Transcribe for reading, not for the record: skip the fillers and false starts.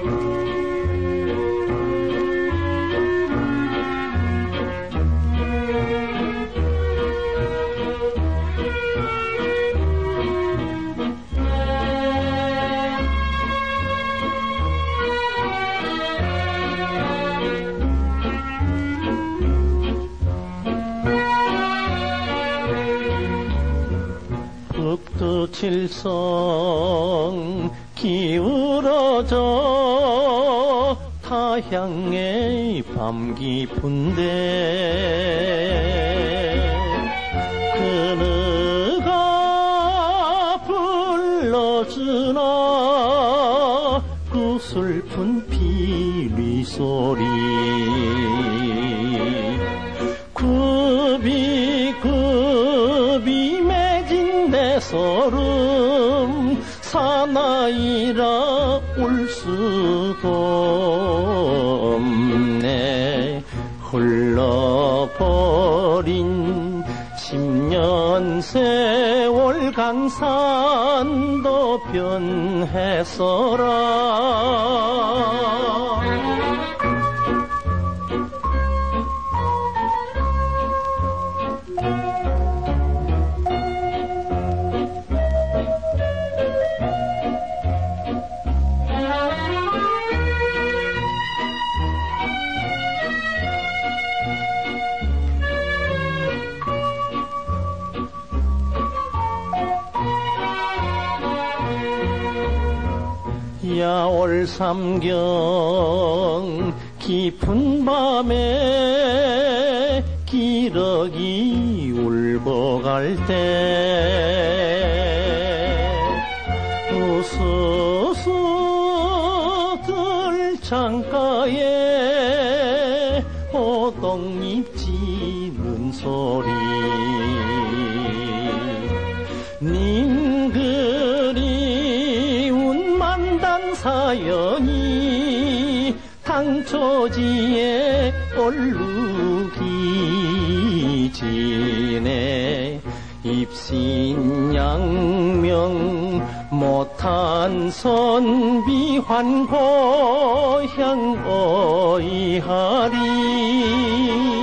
칠성 기울어져 타향의 밤 깊은데 그네가 불러주나 그 슬픈 피리 소리 굽이 맺은 내 소름 사나이라 울 수도 없네. 흘러버린 10년 세월 강산도 변해서라. 야월 삼경 깊은 밤에 기러기 울고 갈 때 우수수 들창가에 호동잎 지는 소리 님 그리운 만단 사연이 당초지에 얼룩이지네. 입신양명 못한 선비환 고향 어이하리.